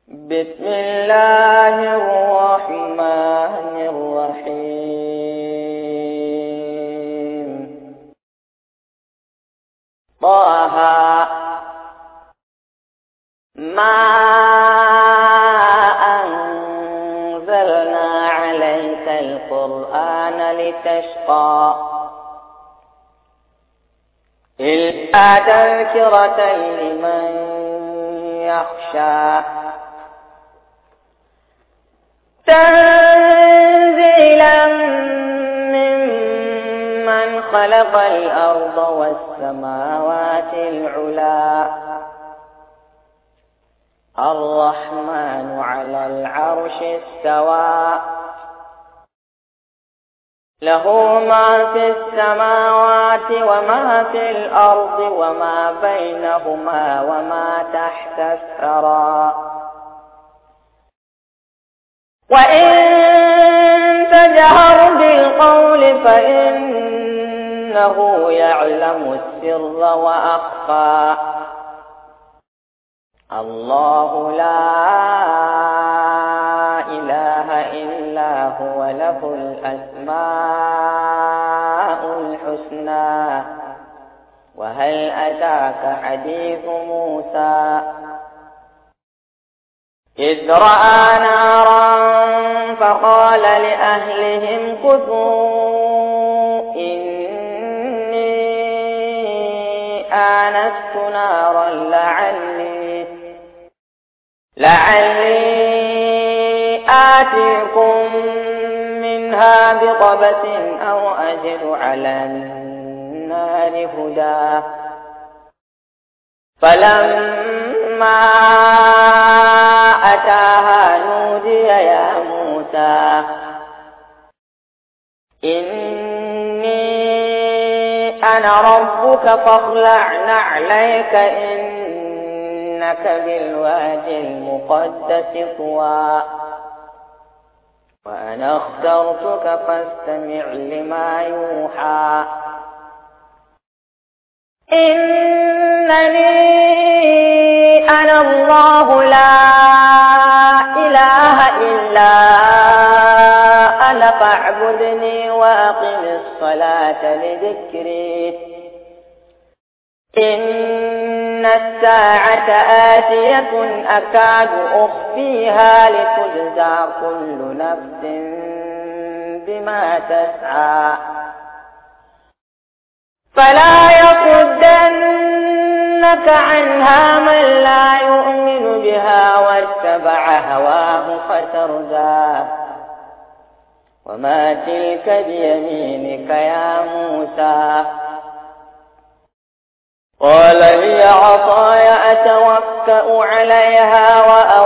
بسم الله الرحمن الرحيم. طه ما أنزلنا عليك القرآن لتشقى إلا تذكرة لمن يخشى تنزيلا ممن خلق الأرض والسماوات العلى الرحمن على العرش استوى له ما في السماوات وما في الأرض وما بينهما وما تحت الثرى وإن تجهر بالقول فإنه يعلم السر وأخفى الله لا إله إلا هو له الأسماء الحسنى وهل أتاك حديث موسى إذ رأى نارا فقال لأهلهم كثوا إني آنست نارا لعلي آتيكم منها بقبس أو أجد على النار هدى فلما أتاها نودي يا موسى إني أنا ربك فاخلع نعليك إنك بالوادي المقدس طوى وأنا اخترتك فاستمع لما يوحى إنني أنا الله لا إله إلا أنا فاعبدني وأقم الصلاة لذكري إن الساعة آتية أكاد أخفيها لتجزى كل نفس بما تسعى فلا يصدنك عنها من لا يؤمن بها واتبع هواه فتردى وما تلك بيمينك يا موسى قال هي عصاي أتوكأ عليها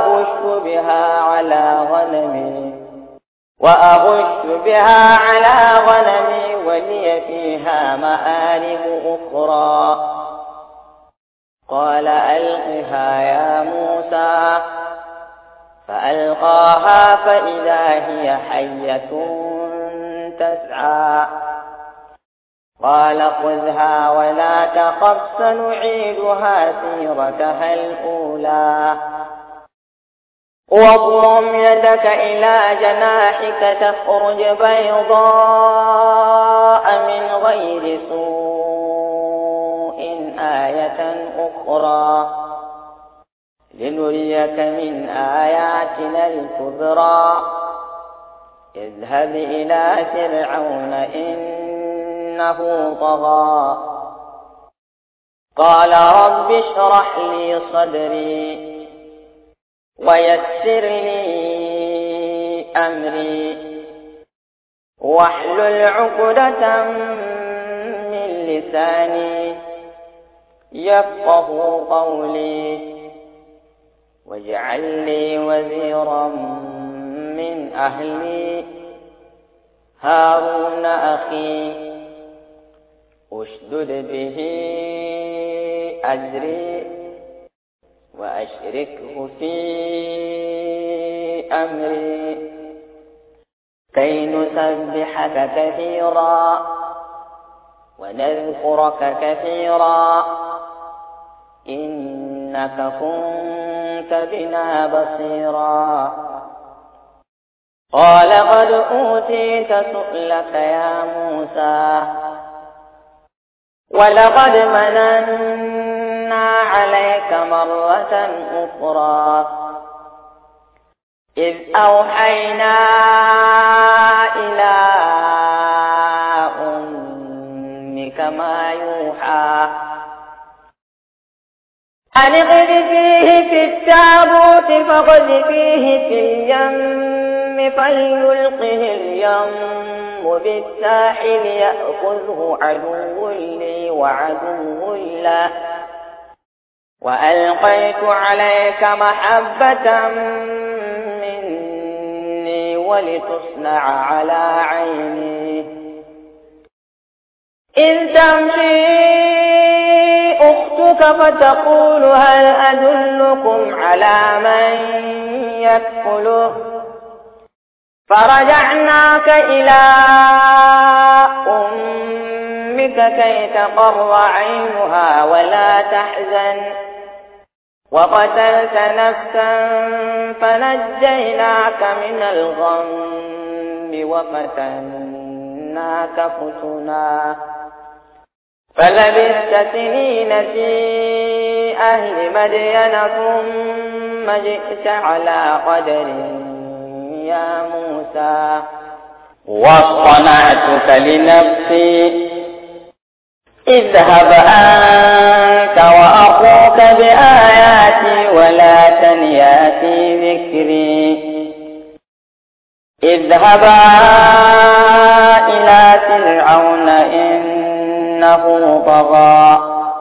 وأغش بها على غنمي ولي فيها مآرب أخرى قال ألقها يا موسى فألقاها فإذا هي حية تسعى قال خذها ولا تخف سنعيدها سيرتها الأولى واضم يدك إلى جناحك تخرج بيضاء من غير سوء آية أخرى لنريك من آياتنا الكبرى اذهب إلى فرعون إنه طغى قال رب اشرح لي صدري ويسر لي أمري واحلل عقدة من لساني يفقه قولي واجعل لي وزيرا من أهلي هارون أخي اشدد به أزري وأشركه في أمري كي نسبحك كثيرا ونذكرك كثيرا إنك كنت كنت بنا بصيرا قال قد أوتيت سؤلك يا موسى ولقد مننا عليك مرة أخرى إذ أوحينا إلى أمك ما يوحى أن اقذفيه في التابوت فاقذفيه في اليم فليلقه اليم بالساحل يأخذه عدو لي وعدو له وألقيت عليك محبة مني ولتصنع على عيني إذ تمشي أختك فتقول هل أدلكم على من يكفله فرجعناك إلى أمك كي تقر عينها ولا تحزن وقتلت نفسا فنجيناك من الغم وفتناك فتنا فلبثت سنين في أهل مدين ثم جئت على قدر يا موسى واصطنعتك لنفسي اذهب أنت وأخوك بآياتي ولا تنيا في ذكري اذهبا إلى فرعون إنه طغى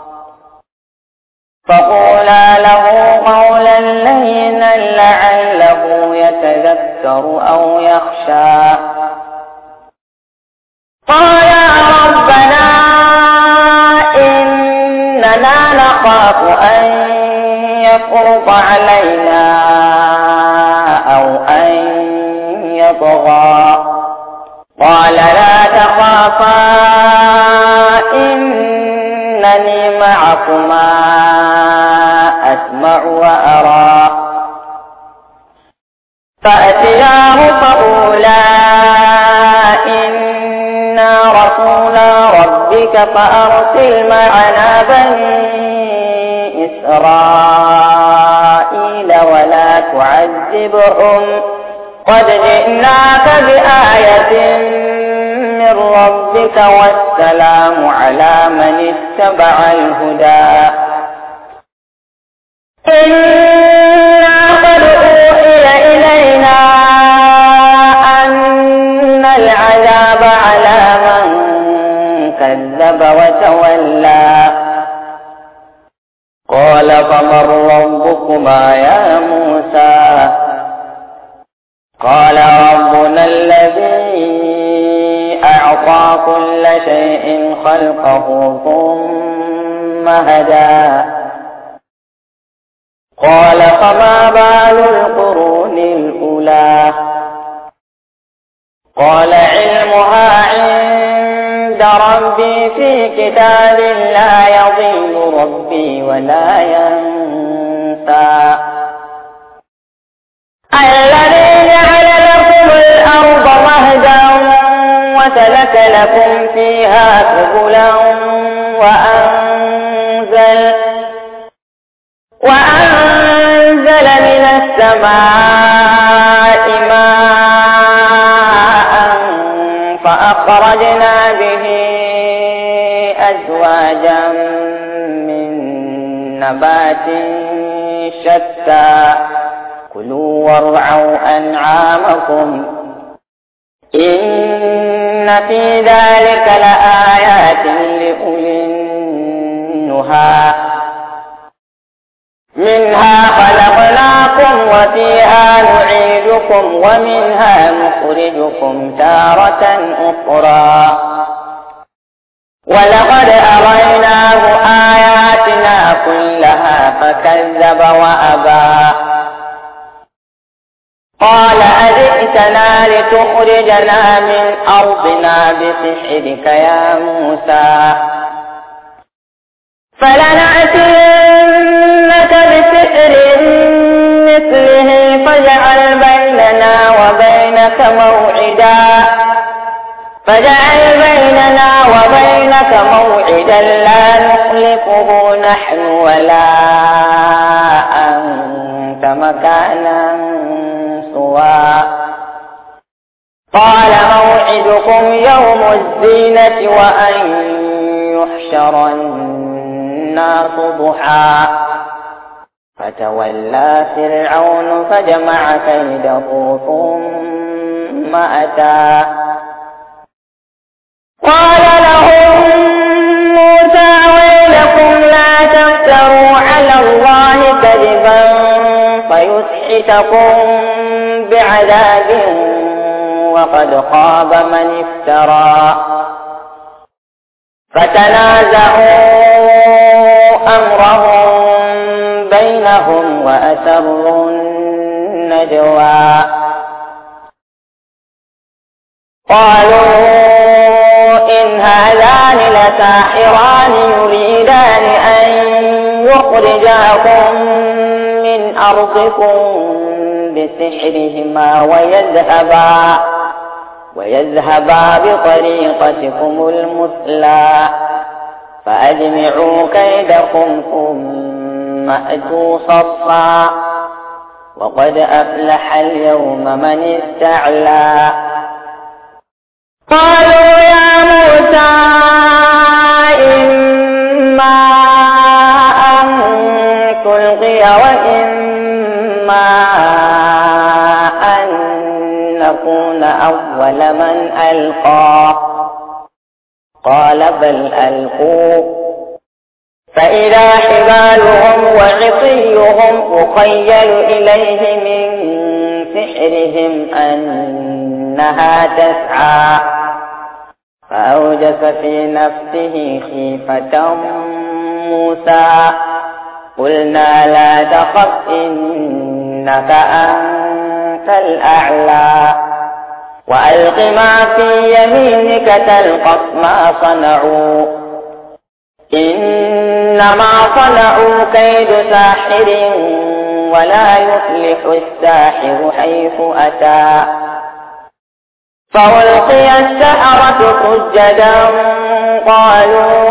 فقولا له قولا لينا لعله يتذكر أو يخشى قالا ربنا إننا نخاف أن يفرط علينا أو أن يطغى قال لا تخافا إنني معكما أسمع وأرى فأتياه فقولا إنا رسولا ربك فأرسل معنا بني إسرائيل ولا تعذبهم قد جئناك بآية من ربك والسلام على من اتبع الهدى إنا قد أوحي إلينا أن العذاب على من كذب وتولى قال فمن ربكما يا موسى قال ربنا الذي أعطى كل شيء خلقه ثم هدى قال فما بال القرون الأولى قال علمها عند ربي في كتاب لا يضل ربي ولا ينسى الذي جعل لكم الأرض مهدا وسلك لكم فيها سبلا وأنزل من السماء ماء فأخرجنا به أزواجا من نبات شتى كلوا وارعوا أنعامكم إن في ذلك لآيات لأولي النهى منها خلقناكم وفيها نعيدكم ومنها نخرجكم تارة أخرى ولقد أريناه آياتنا كلها فكذب وأبى قال أجئتنا لتخرجنا من أرضنا بسحرك يا موسى فلنأتينك بسحر مثله فاجعل بيننا وبينك موعدا لا نخلفه نحن ولا أنت مكانا سوى قال موعدكم يوم الزينة وأن يحشر الناس ضحى فتولى فرعون فجمع كيده ثم أتى قال لهم موسى ويلكم لا تفتروا على الله كذبا فيسحتكم بعذاب وقد خاب من افترى فتنازعوا أمرهم بينهم وأسروا النجوى قالوا إن هذان لساحران يريدان أن يخرجاكم من أرضكم بسحرهما ويذهبا بطريقتكم المثلى فأجمعوا كيدكم ثم أتوا صفا وقد أفلح اليوم من استعلى قالوا يا موسى إما أن تلقي وإما أن نكون أول من ألقى قال بل ألقوا فإذا حبالهم وعصيهم يخيل إليه من سحرهم أنها تسعى فأوجس في نفسه خيفة موسى قلنا لا تخف إنك أنت الأعلى وألق ما في يمينك تلقف ما صنعوا إنما صنعوا كيد ساحر ولا يفلح الساحر حيث أتى فألقي السحرة سجدا قالوا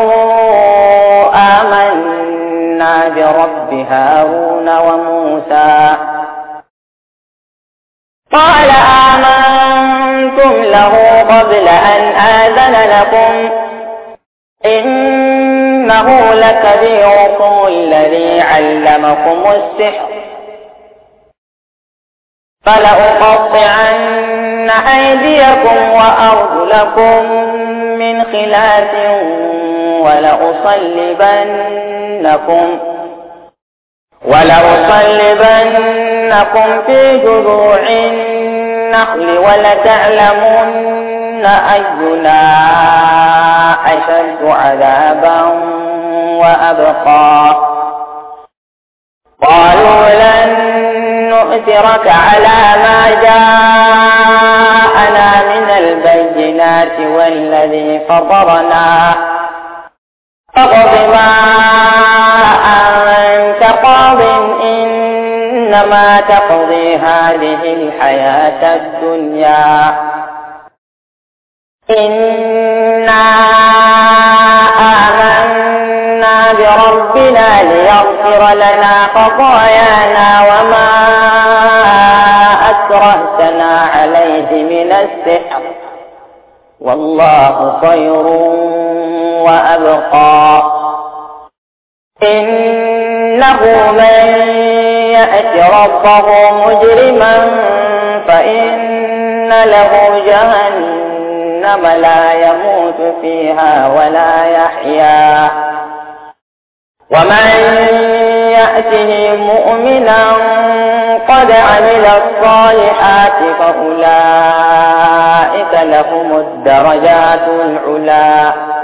آمنا برب هارون وموسى قال آمنتم له قبل أن آذن لكم إنه لكبيركم الذي علمكم السحر فلأقطعن أيديكم وأرجلكم من خلاف ولأصلبنكم في جذوع النخل ولتعلمن أينا أشد عذابا وأبقى قالوا لن نؤثرك على ما جاءنا من البينات والذي فطرنا فاقض ما أنت قاض إنما تقضي هذه الحياة الدنيا إنا آمنا بربنا ليغفر لنا خطايانا وما أكرهتنا عليه من السحر والله خير وأبقى إنه من يأت ربه مجرما فإن له جهنم لا يموت فيها ولا يحيا ومن يأته مؤمنا قد عمل الصالحات فأولئك لهم الدرجات العلى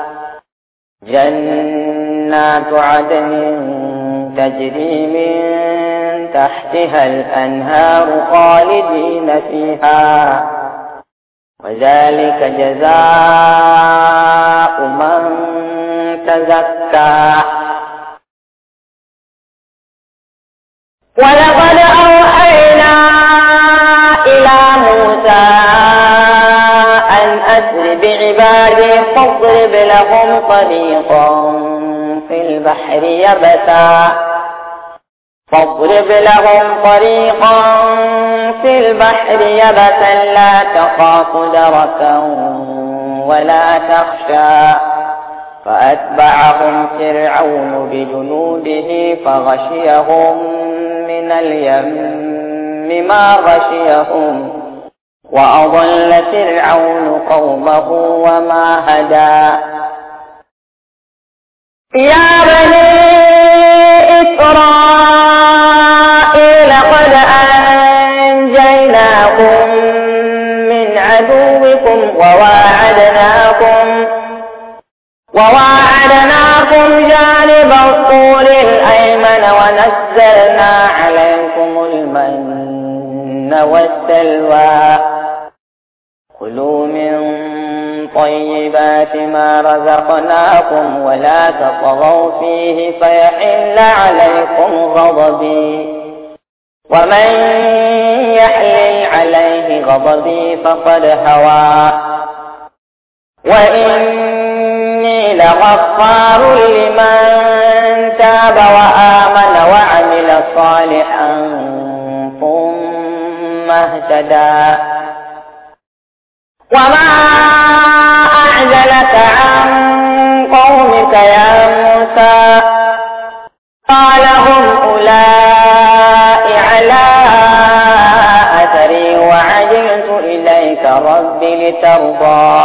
جنات عدن تجري من تحتها الأنهار خالدين فيها وذلك جزاء من تزكى ولقد أوحينا فاضرب لهم طريقا في البحر يبسا لا تخاف دركا ولا تخشى فأتبعهم فرعون بجنوده فغشيهم من اليم ما غشيهم وأضل فرعون قومه وما هدى يا بني إسرائيل قد أنجيناكم من عدوكم وواعدناكم جانب الطور الأيمن ونزلنا عليكم المن والسلوى كلوا من طيبات ما رزقناكم ولا تطغوا فيه فيحل عليكم غضبي ومن يحلل عليه غضبي فقد هوى وإني لغفار لمن تاب وآمن وعمل صالحا ثم اهتدى وما أعجلك عن قومك يا موسى قال هم أولئك على أثري وعجلت إليك رب لترضى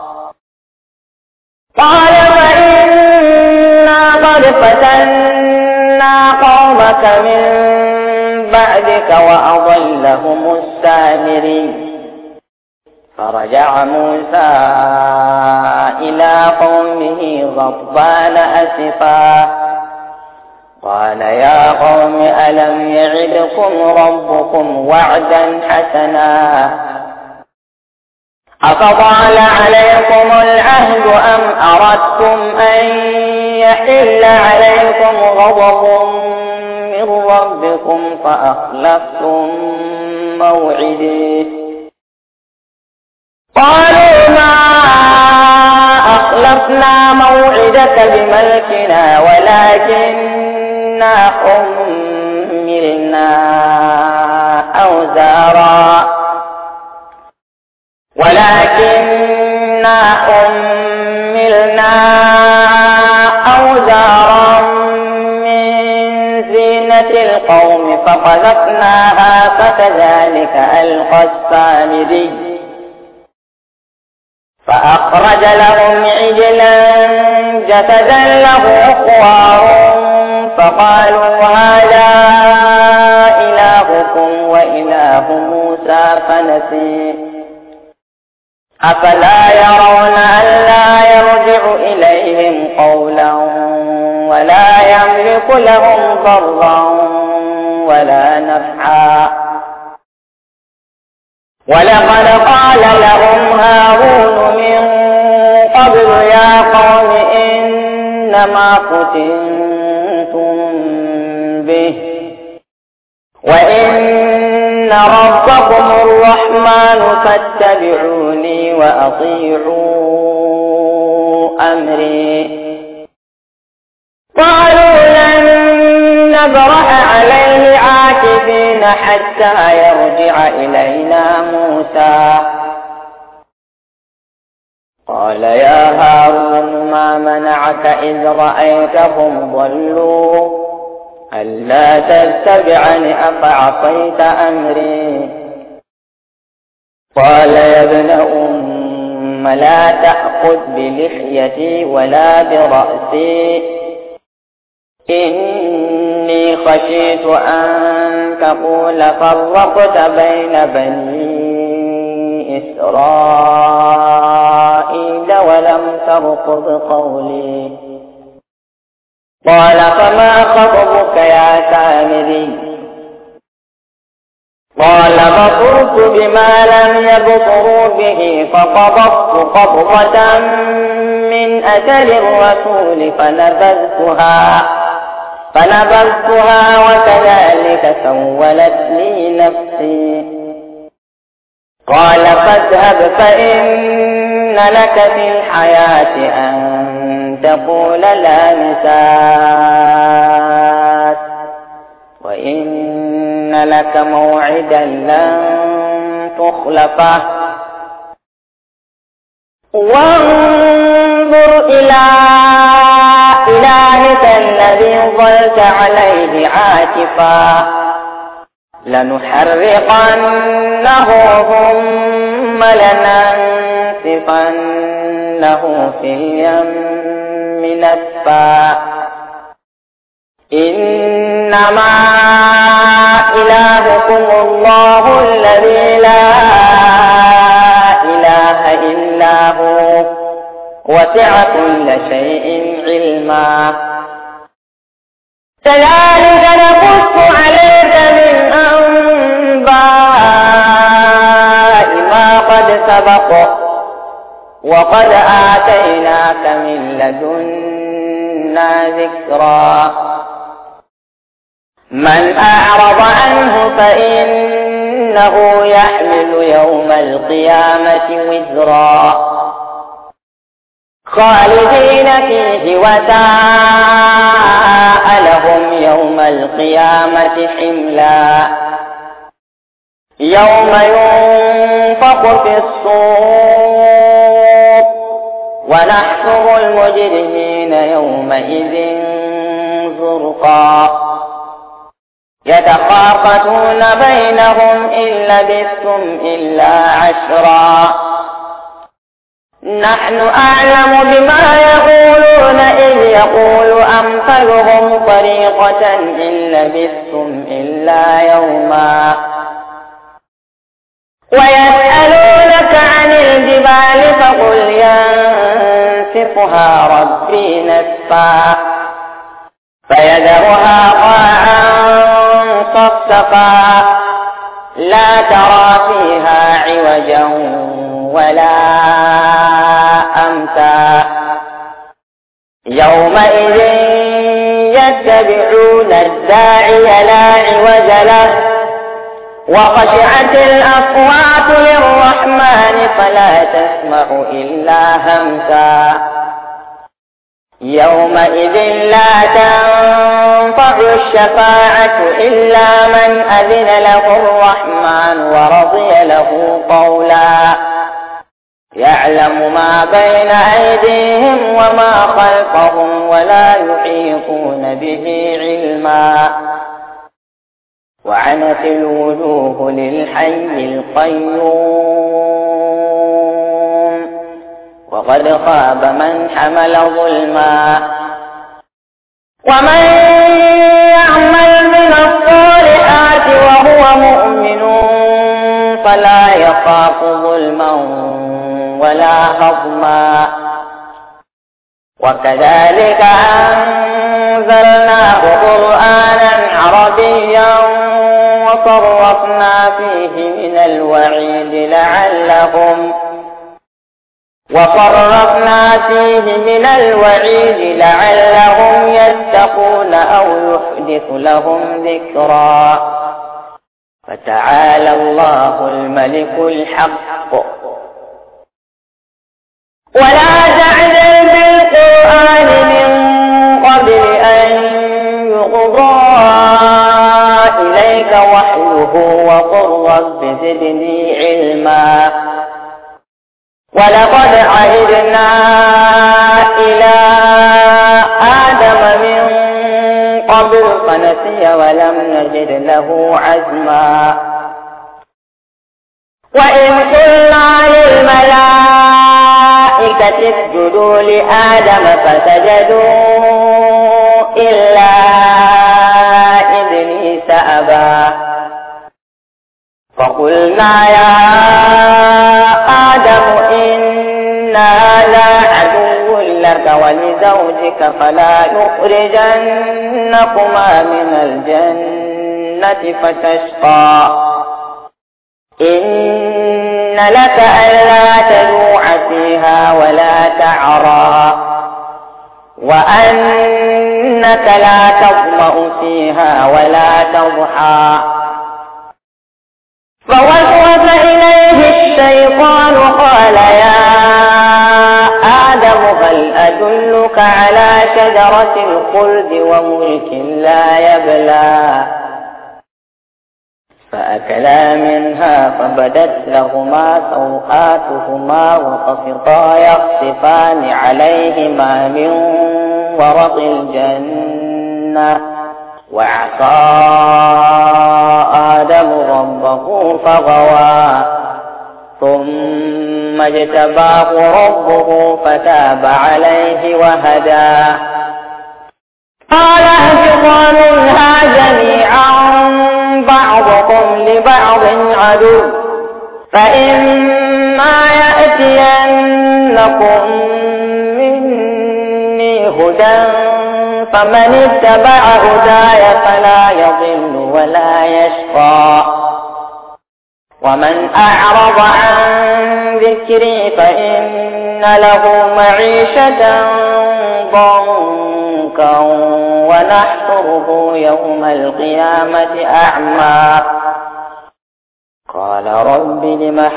قال فإنا قد فتنا قومك من بعدك وأضلهم السامري فرجع موسى إلى قومه غضبان أسفا قال يا قوم ألم يعدكم ربكم وعدا حسنا أفطال عليكم العهد أم أردتم أن يحل عليكم غضب من ربكم فأخلفتم موعدي قالوا ما أخلفنا موعدك بملكنا ولكننا حملنا أوزارا من زينة القوم فقذفناها فكذلك ألقى السامري فأخرج لهم عجلا جسدا له خوار فقالوا هذا إلهكم وإله موسى فنسي أفلا يرون ألا يرجع إليهم قولا ولا يملك لهم ضرا ولا نفعا ولقد قال لهم هارون من قبل يا قوم إنما فتنتم به وإن ربكم الرحمن فاتبعوني وأطيعوا أمري قالوا لن نبرح عليه عاكفين حتى يرجع إلينا موسى قال يا هارون ما منعك إذ رأيتهم ضلوا ألا تتبعني أفعصيت أمري قال يا ابن أم لا تأخذ بلحيتي ولا برأسي إني خشيت أن تقول فرقت بين بني إسرائيل ولم ترقب قولي قال فما خطبك يا سامري قال بصرت بما لم يبصروا به فقبضت قبضة من أثر الرسول فنبذتها وكذلك سولت لي نفسي قال فاذهب فإن لك في الحياة أن تقول لا مساس وإن لك موعدا لن تخلفه وانظر إلى إلهك الذي ظلت عليه عاكفا لنحرقنه ثم لننسفنه في اليم نسفا إنما إلهكم الله الذي لا إله إلا هو وسع كل شيء علما كذلك نقص عليك من أنباء ما قد سبق وقد آتيناك من لدنا ذكرا من أعرض عنه فإنه يحمل يوم القيامة وزرا خالدين فيه وساء لهم يوم القيامة حملا يوم ينفخ في الصور ونحشر المجرمين يومئذ زرقا يتخافتون بينهم إن لبثتم إلا عشرا نحن أعلم بما يقولون إذ يقول أمثلهم طريقة إن لبثتم إلا يوما ويسألونك عن الجبال فقل ينسفها ربي نسفا فيذرها قاعا صفصفا لا ترى فيها عوجا ولا أمتا يومئذ يتبعون الداعي لا عوج له وخشعت الأصوات للرحمن فلا تسمع إلا همسا يومئذ لا تنفع الشفاعة إلا من أذن له الرحمن ورضي له قولا يعلم ما بين أيديهم وما خلفهم ولا يحيطون به علما وعنت الوجوه للحي القيوم وقد خاب من حمل ظلما ومن يعمل من الصالحات وهو مؤمن فلا يخاف ظلما ولا هضما وكذلك أنزلناه قرآنا عربيا وصرفنا فيه من الوعيد لعلهم يتقون أو يحدث لهم ذكرا فتعالى الله الملك الحق ولا تعجل بالقرآن من قبل أن يقضى إليك وحيه وقل رب زدني علما ولقد عهدنا إلى آدم من قبل فنسي ولم نجد له عزما وإذ قلنا للملائكة اسجدوا لآدم فسجدوا إلا إبليس أبى فقلنا يا آدم إن هذا عدو لك ولزوجك فلا يخرجنكما من الجنة فتشقى إن لك ألا تجوع فيها ولا تعرى وأنك لا تظمأ فيها ولا تضحى فوسوس إليه الشيطان قال يا شجرة الخلد وملك لا يبلى فأكلا منها فبدت لهما سوآتهما وطفقا يخصفان عليهما من ورق الجنة وعصى آدم ربه فغوى ثم اجتباه ربه فتاب عليه وهدى قال اهبطا منها جميعا بعضكم لبعض عدو فإما يأتينكم مني هدى فمن اتبع هداي فلا يضل ولا يشقى ومن أعرض عن ذكري فإن له معيشة ضنكا ونحشره يوم القيامة أعمى قال رب لم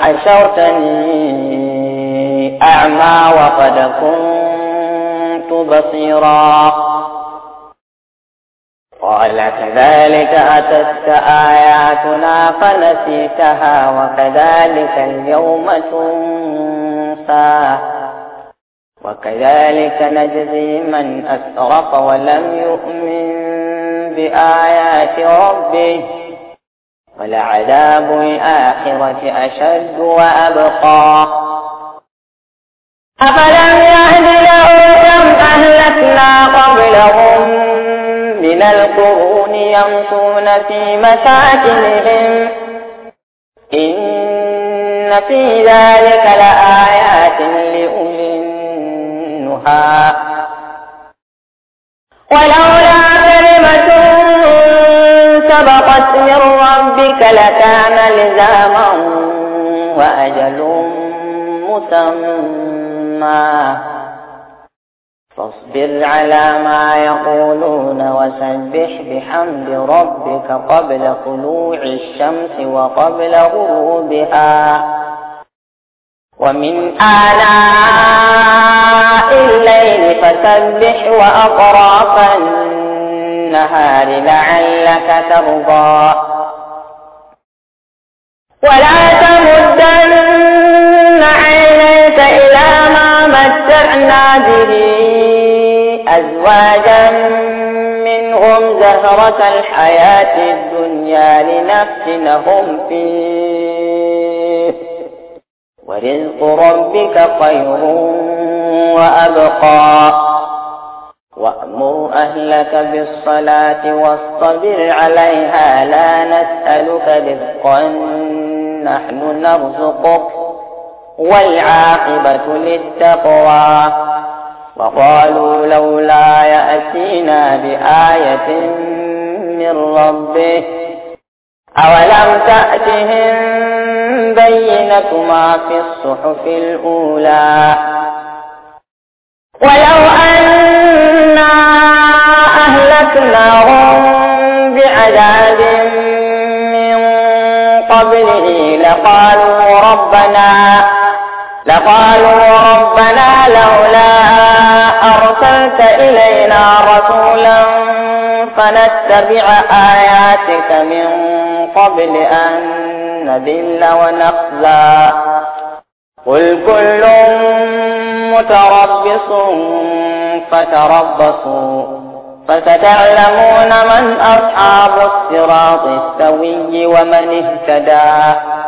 حشرتني أعمى وقد كنت بصيرا قال كذلك أتتك آياتنا فنسيتها وكذلك اليوم تنسى وكذلك نجزي من أسرف ولم يؤمن بآيات ربه ولعذاب الآخرة أشد وأبقى أفلم يهد لهم كم أهلكنا قبلهم من القرون يمشون في مساكنهم إن في ذلك لآيات لأولي النهى ولولا كلمة سبقت من ربك لكان لزاما وأجل مسمى فاصبر على ما يقولون وسبح بحمد ربك قبل طلوع الشمس وقبل غروبها ومن آلاء الليل فسبح وأطراف النهار لعلك ترضى ولا تمدن عينيك إلى ما متعنا به أزواجا منهم زهرة الحياة الدنيا لنفتنهم فيه ورزق ربك خير وأبقى وأمر أهلك بالصلاة واصطبر عليها لا نسألك رزقا نحن نرزقك والعاقبة للتقوى وقالوا لولا يأتينا بآية من ربه أولم تأتهم بينة ما في الصحف الأولى ولو أنا أهلكناهم بعذاب من قبله لقالوا ربنا لولا أرسلت إلينا رسولا فنتبع آياتك من قبل أن نذل ونخزى قل كل متربص فتربصوا فستعلمون من أصحاب الصراط السوي ومن اهتدى